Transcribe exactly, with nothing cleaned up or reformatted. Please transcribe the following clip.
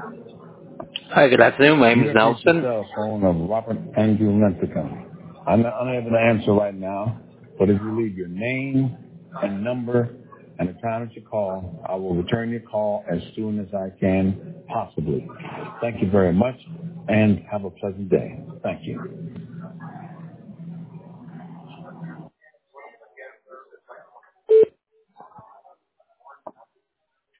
Hi, good afternoon. My name You is have reached the Nelson. cell phone of Robert Andrew Lincecum. I'm not unable to answer right now, but if you leave your name and number and the time that you call, I will return your call as soon as I can possibly. Thank you very much, and have a pleasant day. Thank you.